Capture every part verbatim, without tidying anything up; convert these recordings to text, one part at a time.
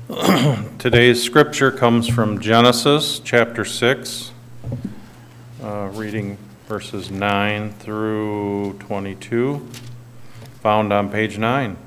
Today's scripture comes from Genesis chapter six, uh, reading verses nine through twenty-two, found on page nine.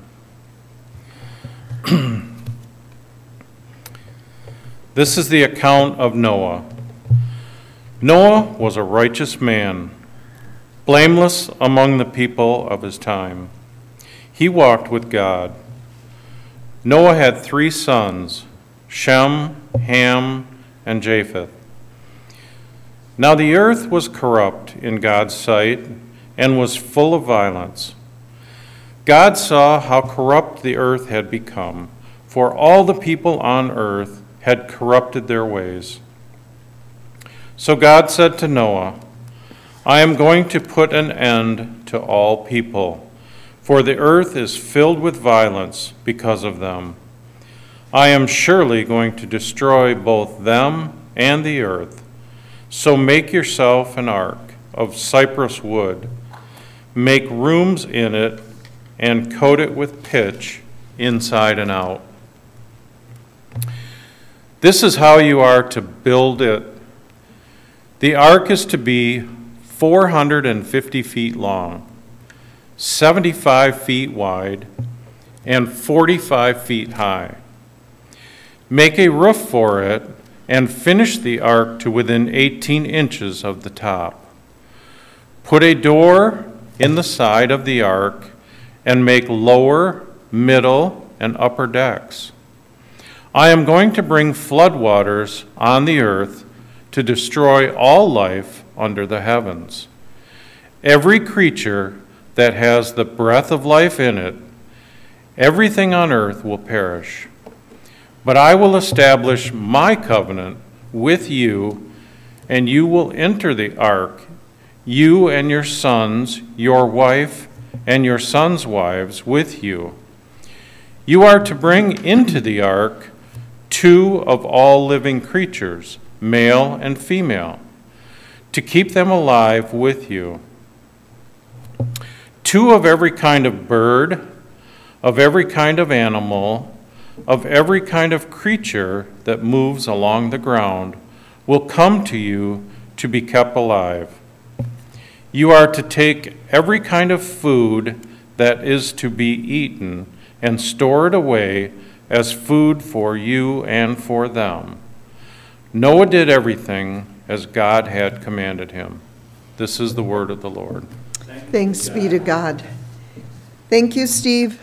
This is the account of Noah. Noah was a righteous man, blameless among the people of his time. He walked with God. Noah had three sons, Shem, Ham, and Japheth. Now the earth was corrupt in God's sight and was full of violence. God saw how corrupt the earth had become, for all the people on earth had corrupted their ways. So God said to Noah, I am going to put an end to all people, for the earth is filled with violence because of them. I am surely going to destroy both them and the earth. So make yourself an ark of cypress wood, make rooms in it, and coat it with pitch inside and out. This is how you are to build it. The ark is to be four hundred fifty feet long, seventy-five feet wide, and forty-five feet high. Make a roof for it and finish the ark to within eighteen inches of the top. Put a door in the side of the ark and make lower, middle, and upper decks. I am going to bring floodwaters on the earth to destroy all life under the heavens. Every creature that has the breath of life in it, everything on earth will perish. But I will establish my covenant with you, and you will enter the ark, you and your sons, your wife, and your sons' wives with you. You are to bring into the ark two of all living creatures, male and female, to keep them alive with you. Two of every kind of bird, of every kind of animal, of every kind of creature that moves along the ground will come to you to be kept alive. You are to take every kind of food that is to be eaten and store it away as food for you and for them. Noah did everything as God had commanded him. This is the word of the Lord. Thanks be to God. Thank you, Steve.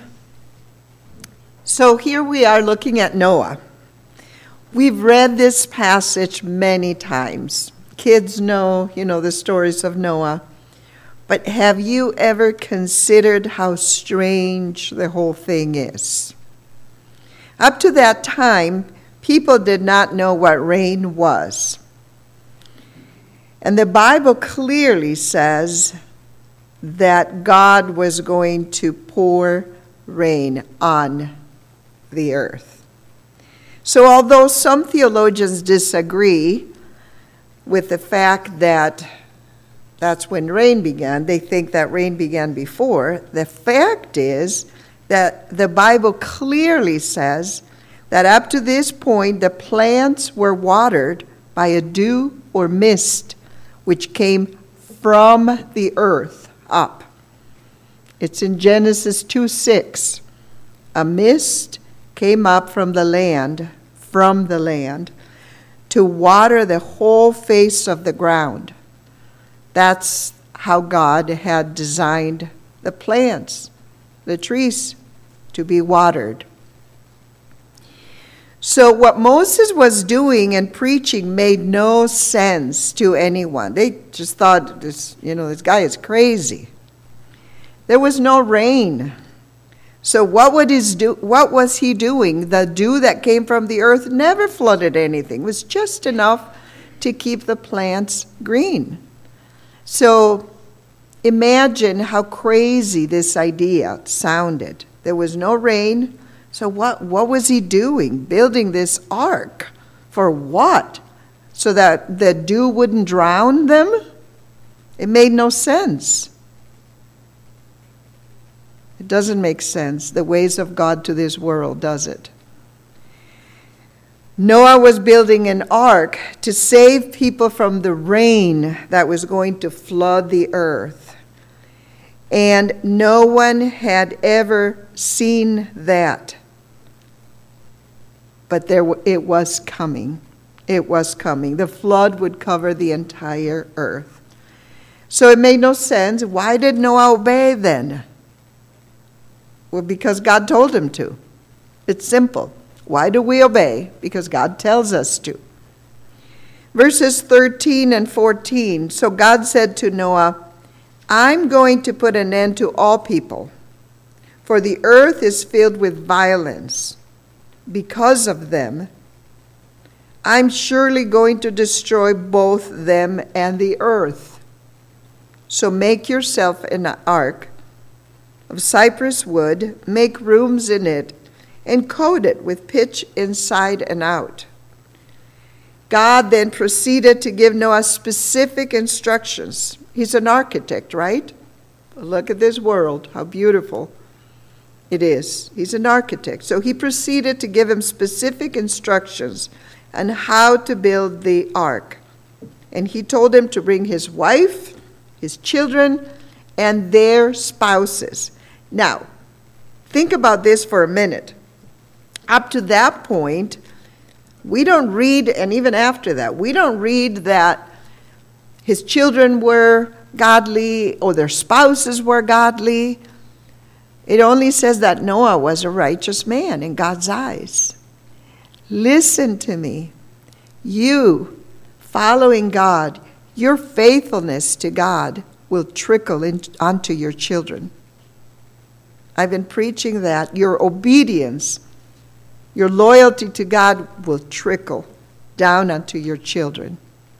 So here we are looking at Noah. We've read this passage many times. Kids know, you know, the stories of Noah. But have you ever considered how strange the whole thing is? Up to that time, people did not know what rain was. And the Bible clearly says that God was going to pour rain on the earth. So although some theologians disagree with the fact that that's when rain began, they think that rain began before, the fact is that the Bible clearly says that up to this point the plants were watered by a dew or mist which came from the earth up. It's in Genesis two six. A mist came up from the land, from the land, to water the whole face of the ground. That's how God had designed the plants, the trees, to be watered. So what Moses was doing and preaching made no sense to anyone. They just thought, this, you know, this guy is crazy. There was no rain. So what would his do, what was he doing? The dew that came from the earth never flooded anything. It was just enough to keep the plants green. So imagine how crazy this idea sounded. There was no rain. So what, what was he doing? Building this ark. For what? So that the dew wouldn't drown them? It made no sense. It doesn't make sense, the ways of God to this world, does it? Noah was building an ark to save people from the rain that was going to flood the earth. And no one had ever seen that. But there it was coming. It was coming. The flood would cover the entire earth. So it made no sense. Why did Noah obey then? Well, because God told him to. It's simple. Why do we obey? Because God tells us to. Verses thirteen and fourteen. So God said to Noah, I'm going to put an end to all people, for the earth is filled with violence. Because of them, I'm surely going to destroy both them and the earth. So make yourself an ark of cypress wood, make rooms in it, and coat it with pitch inside and out. God then proceeded to give Noah specific instructions. He's an architect, right? Look at this world, how beautiful it is. He's an architect. So he proceeded to give him specific instructions on how to build the ark. And he told him to bring his wife, his children, and their spouses. Now, think about this for a minute. Up to that point, we don't read, and even after that, we don't read that his children were godly or their spouses were godly. It only says that Noah was a righteous man in God's eyes. Listen to me. You, following God, your faithfulness to God will trickle in, onto your children. I've been preaching that. Your obedience, your loyalty to God will trickle down onto your children.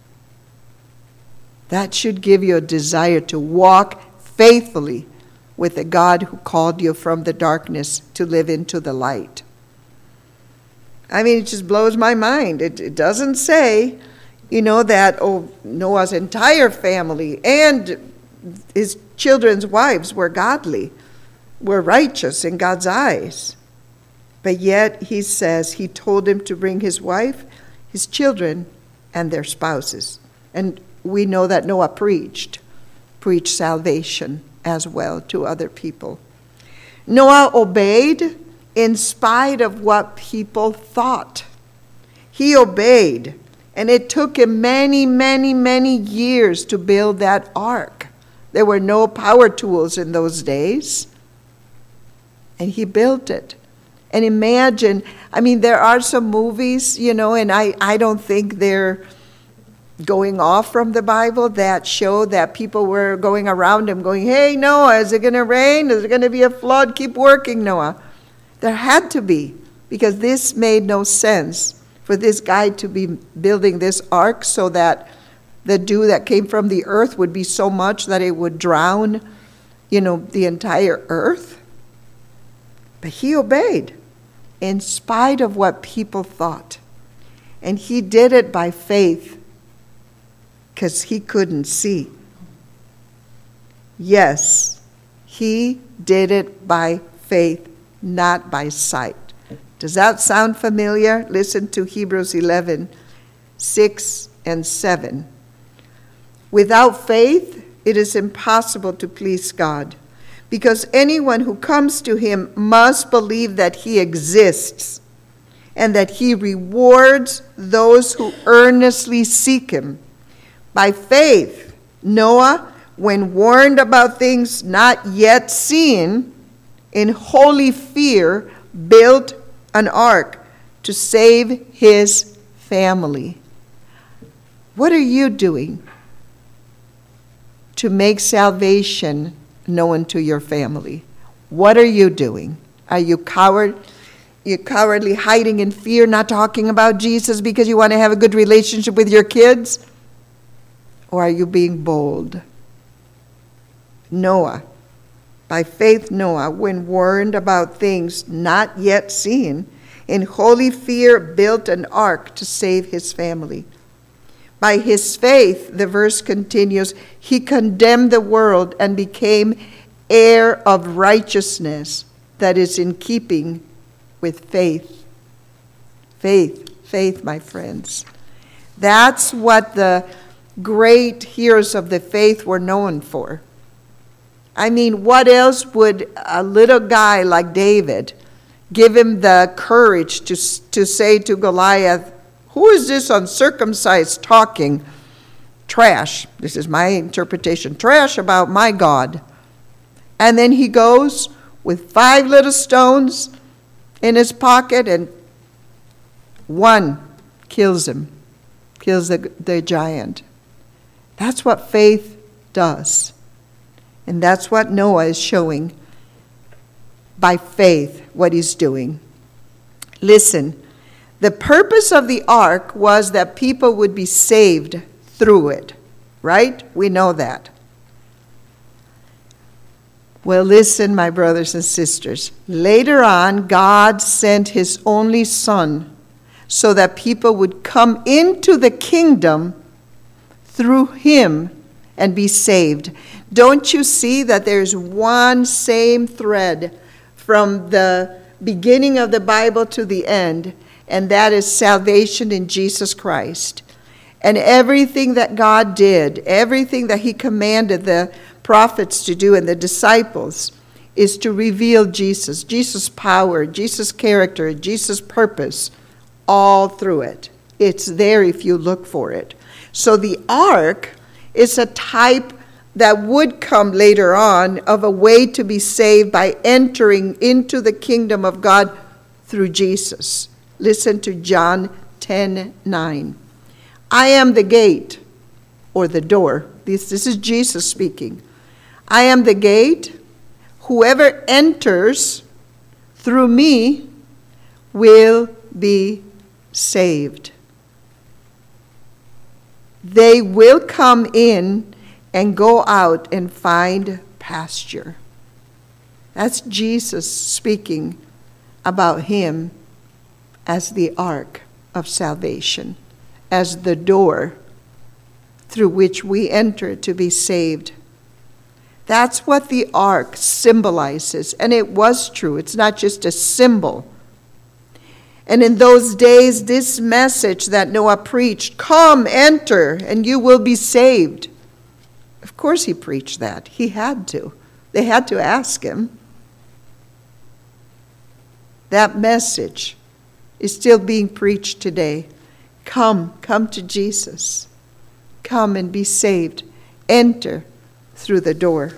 That should give you a desire to walk faithfully with the God who called you from the darkness to live into the light. I mean, it just blows my mind. It, it doesn't say, you know, that oh, Noah's entire family and his children's wives were godly, were righteous in God's eyes. But yet he says he told him to bring his wife, his children, and their spouses. And we know that Noah preached, preached salvation as well to other people. Noah obeyed in spite of what people thought. He obeyed, and it took him many, many, many years to build that ark. There were no power tools in those days, and he built it. And imagine, I mean, there are some movies, you know, and I, I don't think they're going off from the Bible that show that people were going around him going, hey, Noah, is it going to rain? Is it going to be a flood? Keep working, Noah. There had to be, because this made no sense for this guy to be building this ark so that the dew that came from the earth would be so much that it would drown, you know, the entire earth. But he obeyed in spite of what people thought. And he did it by faith because he couldn't see. Yes, he did it by faith, not by sight. Does that sound familiar? Listen to Hebrews eleven, six and seven. Without faith, it is impossible to please God, because anyone who comes to him must believe that he exists and that he rewards those who earnestly seek him. By faith, Noah, when warned about things not yet seen, in holy fear, built an ark to save his family. What are you doing to make salvation known to your family? What are you doing? Are you coward? You cowardly hiding in fear, not talking about Jesus because you want to have a good relationship with your kids? Or are you being bold? Noah, by faith Noah, when warned about things not yet seen, in holy fear built an ark to save his family. By his faith, the verse continues, he condemned the world and became heir of righteousness that is in keeping with faith. Faith. Faith, my friends. That's what the great heroes of the faith were known for. I mean, what else would a little guy like David give him the courage to, to say to Goliath, who is this uncircumcised talking trash? This is my interpretation. Trash about my God. And then he goes with five little stones in his pocket, and one kills him, kills the, the giant. That's what faith does. And that's what Noah is showing by faith, what he's doing. Listen, the purpose of the ark was that people would be saved through it, right? We know that. Well, listen, my brothers and sisters. Later on, God sent his only Son so that people would come into the kingdom through him and be saved. Don't you see that there's one same thread from the beginning of the Bible to the end, and that is salvation in Jesus Christ. And everything that God did, everything that he commanded the prophets to do and the disciples, is to reveal Jesus, Jesus' power, Jesus' character, Jesus' purpose, all through it. It's there if you look for it. So the ark is a type that would come later on of a way to be saved by entering into the kingdom of God through Jesus. Listen to John ten nine. I am the gate, or the door. This, this is Jesus speaking. I am the gate. Whoever enters through me will be saved. They will come in and go out and find pasture. That's Jesus speaking about him as the ark of salvation, as the door through which we enter to be saved. That's what the ark symbolizes, and it was true. It's not just a symbol. And in those days, this message that Noah preached, come, enter, and you will be saved. Of course he preached that. He had to. They had to ask him. That message is still being preached today. Come, come to Jesus. Come and be saved. Enter through the door.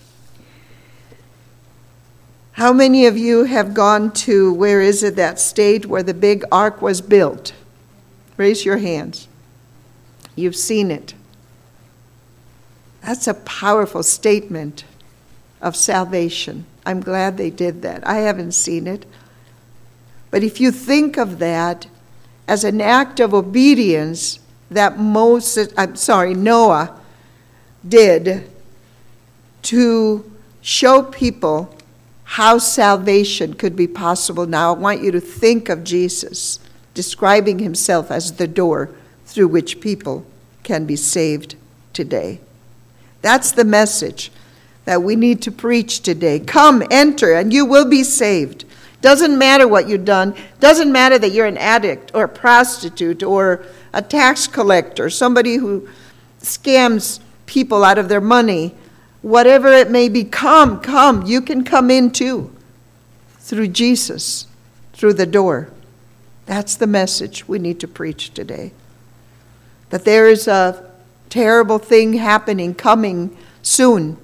How many of you have gone to, where is it, that state where the big ark was built? Raise your hands. You've seen it. That's a powerful statement of salvation. I'm glad they did that. I haven't seen it. But if you think of that as an act of obedience that Moses, I'm sorry, Noah did to show people how salvation could be possible. Now I want you to think of Jesus describing himself as the door through which people can be saved today. That's the message that we need to preach today. Come, enter, and you will be saved. Doesn't matter what you've done. Doesn't matter that you're an addict or a prostitute or a tax collector, somebody who scams people out of their money. Whatever it may be, come, come. You can come in too through Jesus, through the door. That's the message we need to preach today. That there is a terrible thing happening, coming soon.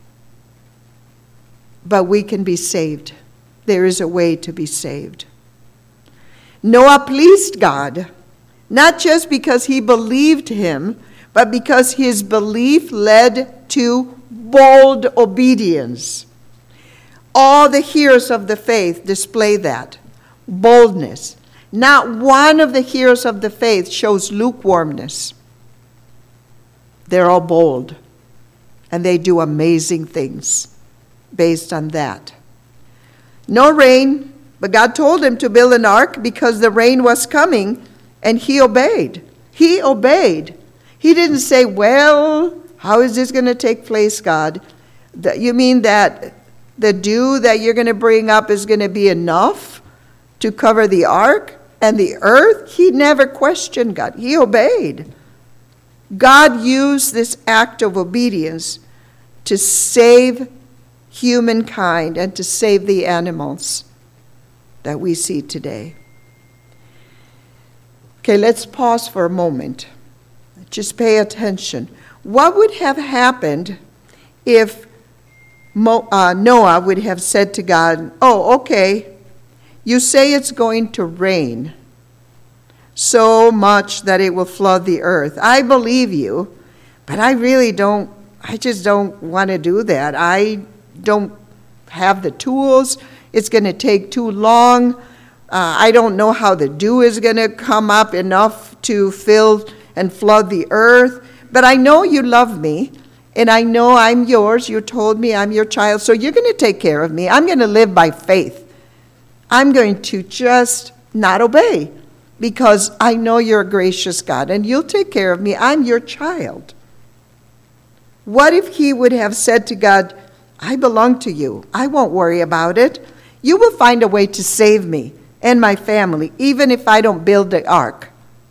But we can be saved. There is a way to be saved. Noah pleased God, not just because he believed him, but because his belief led to bold obedience. All the heroes of the faith display that. Boldness. Not one of the heroes of the faith shows lukewarmness. They're all bold. And they do amazing things based on that. No rain, but God told him to build an ark because the rain was coming, and he obeyed. He obeyed. He didn't say, well, how is this going to take place, God? You mean that the dew that you're going to bring up is going to be enough to cover the ark? and the earth, he never questioned God. He obeyed. God used this act of obedience to save humankind and to save the animals that we see today. Okay, let's pause for a moment. Just pay attention. What would have happened if Mo, uh, Noah would have said to God, oh, okay, you say it's going to rain so much that it will flood the earth. I believe you, but I really don't, I just don't want to do that. I don't have the tools. It's going to take too long. Uh, I don't know how the dew is going to come up enough to fill and flood the earth. But I know you love me, and I know I'm yours. You told me I'm your child, so you're going to take care of me. I'm going to live by faith. I'm going to just not obey because I know you're a gracious God, and you'll take care of me. I'm your child. What if he would have said to God, I belong to you. I won't worry about it. You will find a way to save me and my family, even if I don't build the ark.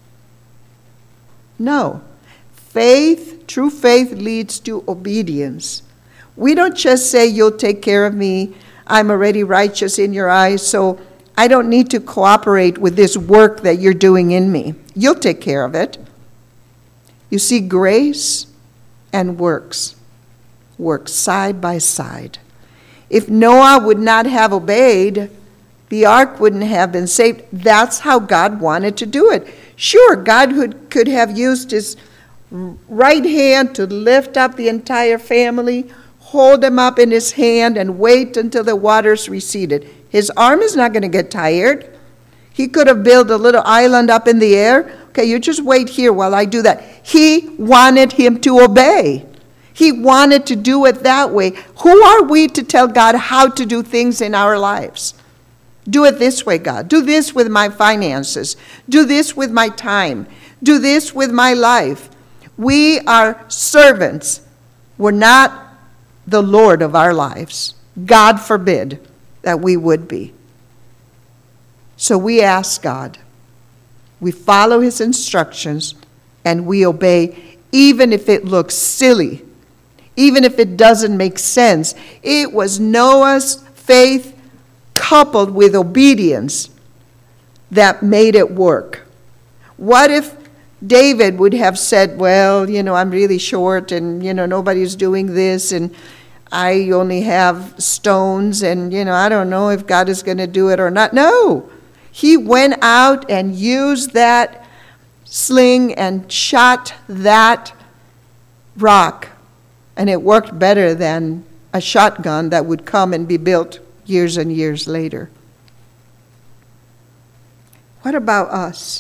No. Faith, true faith leads to obedience. We don't just say, you'll take care of me. I'm already righteous in your eyes, so I don't need to cooperate with this work that you're doing in me. You'll take care of it. You see, grace and works work side by side. If Noah would not have obeyed, the ark wouldn't have been saved. That's how God wanted to do it. Sure, God could, could have used his right hand to lift up the entire family, hold them up in his hand, and wait until the waters receded. His arm is not going to get tired. He could have built a little island up in the air. Okay, you just wait here while I do that. He wanted him to obey. He wanted to do it that way. Who are we to tell God how to do things in our lives? Do it this way, God. Do this with my finances. Do this with my time. Do this with my life. We are servants. We're not the Lord of our lives. God forbid that we would be. So we ask God. We follow his instructions and we obey, even if it looks silly, even if it doesn't make sense. It was Noah's faith coupled with obedience that made it work. What if David would have said, well, you know, I'm really short and, you know, nobody's doing this and I only have stones and, you know, I don't know if God is going to do it or not. No. He went out and used that sling and shot that rock, and it worked better than a shotgun that would come and be built years and years later. What about us?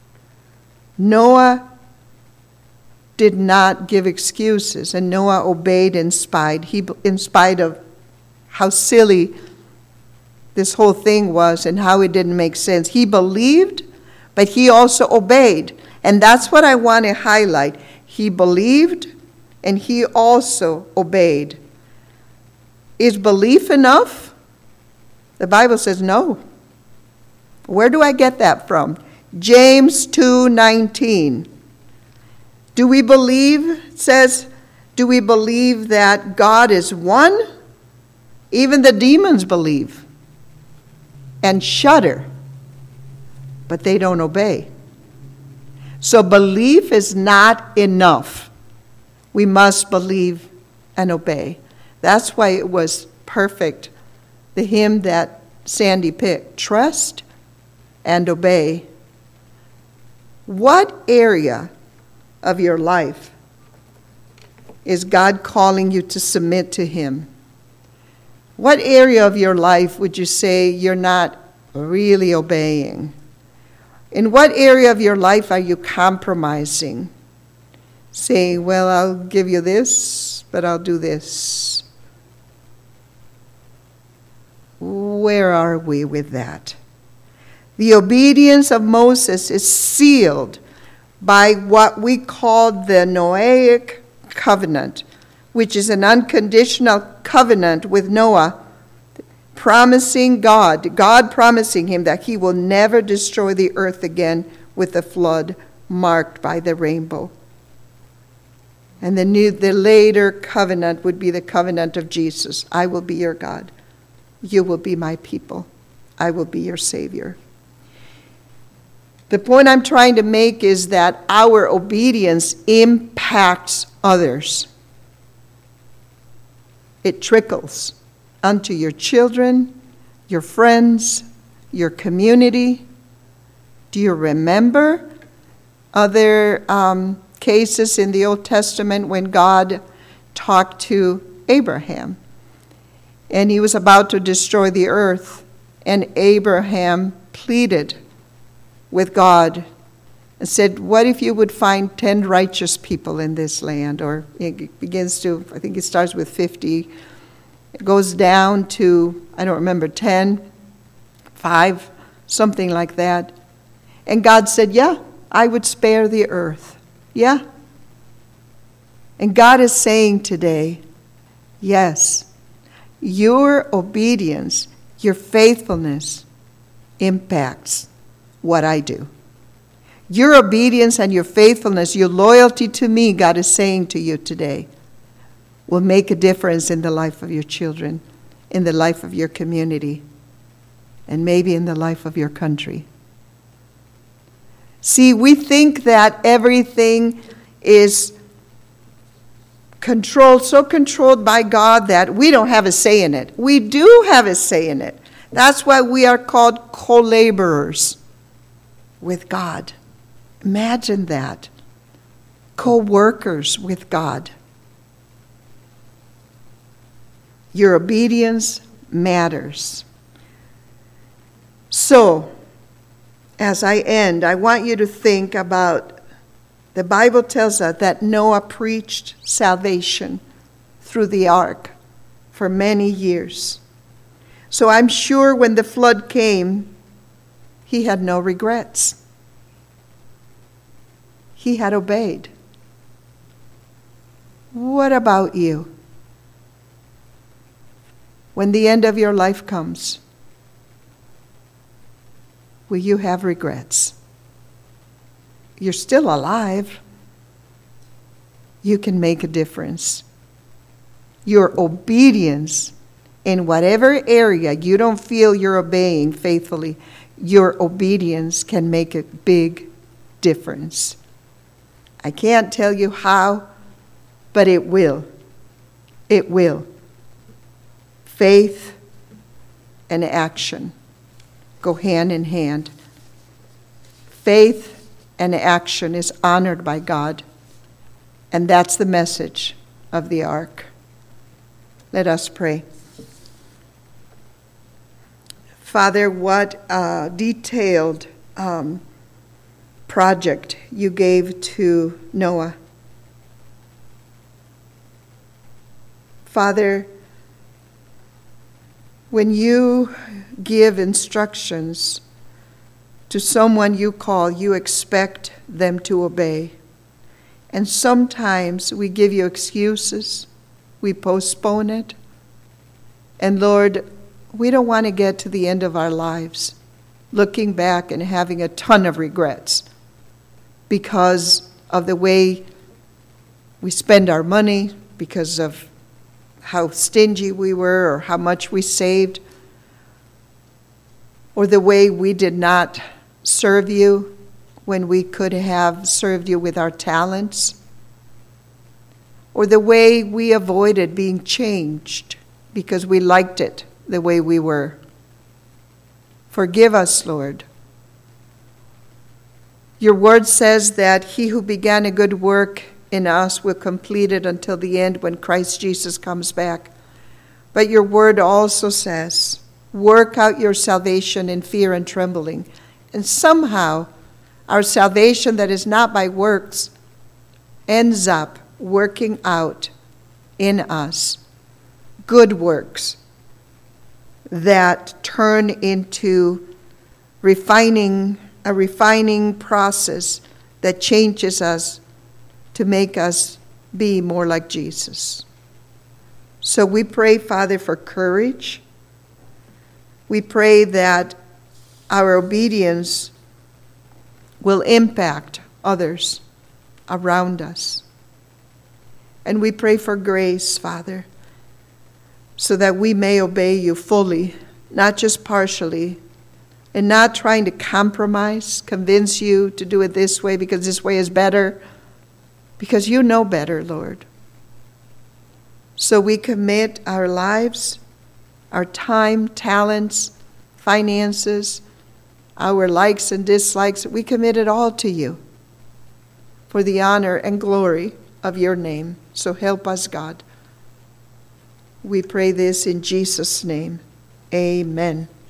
Noah did not give excuses, and Noah obeyed in spite, he, in spite of how silly this whole thing was and how it didn't make sense. He believed, but he also obeyed. And that's what I want to highlight. He believed, and he also obeyed. Is belief enough? The Bible says no. Where do I get that from? James two nineteen. Do we believe, it says, do we believe that God is one? Even the demons believe and shudder, but they don't obey. So belief is not enough. We must believe and obey. That's why it was perfect, the hymn that Sandy picked, trust and obey. What area of your life is God calling you to submit to him? What area of your life would you say you're not really obeying? In what area of your life are you compromising? Saying, well, I'll give you this, but I'll do this. Where are we with that? The obedience of Moses is sealed by what we call the Noahic covenant, which is an unconditional covenant with Noah, promising God, God promising him that he will never destroy the earth again with a flood marked by the rainbow. And the new, the later covenant would be the covenant of Jesus. I will be your God. You will be my people. I will be your Savior. The point I'm trying to make is that our obedience impacts others. It trickles unto your children, your friends, your community. Do you remember other um, cases in the Old Testament when God talked to Abraham? And he was about to destroy the earth, and Abraham pleaded with God and said, what if you would find ten righteous people in this land? Or it begins to, I think it starts with fifty. It goes down to, I don't remember, ten, five, something like that. And God said, yeah, I would spare the earth. Yeah. And God is saying today, yes, your obedience, your faithfulness impacts what I do. Your obedience and your faithfulness, your loyalty to me, God is saying to you today, will make a difference in the life of your children, in the life of your community, and maybe in the life of your country. See, we think that everything is controlled, so controlled by God that we don't have a say in it. We do have a say in it. That's why we are called co-laborers with God. Imagine that. Co-workers with God. Your obedience matters. So, as I end, I want you to think about, the Bible tells us that Noah preached salvation through the ark for many years. So I'm sure when the flood came, he had no regrets. He had obeyed. What about you? When the end of your life comes, will you have regrets? You're still alive. You can make a difference. Your obedience in whatever area you don't feel you're obeying faithfully, your obedience can make a big difference. I can't tell you how, but it will. It will. Faith and action go hand in hand. Faith and action is honored by God, and that's the message of the ark. Let us pray. Father, what a detailed um, project you gave to Noah. Father, when you give instructions to someone you call, you expect them to obey. And sometimes we give you excuses, we postpone it. And Lord, we don't want to get to the end of our lives looking back and having a ton of regrets because of the way we spend our money, because of how stingy we were or how much we saved, or the way we did not serve you when we could have served you with our talents, or the way we avoided being changed because we liked it the way we were. Forgive us, Lord. Your word says that he who began a good work in us will complete it until the end when Christ Jesus comes back. But your word also says, work out your salvation in fear and trembling. And somehow, our salvation that is not by works ends up working out in us good works that turn into refining, a refining process that changes us to make us be more like Jesus. So we pray, Father, for courage. We pray that our obedience will impact others around us. And we pray for grace, Father, so that we may obey you fully, not just partially, and not trying to compromise, convince you to do it this way because this way is better, because you know better, Lord. So we commit our lives, our time, talents, finances, our likes and dislikes, we commit it all to you for the honor and glory of your name. So help us, God. We pray this in Jesus' name. Amen.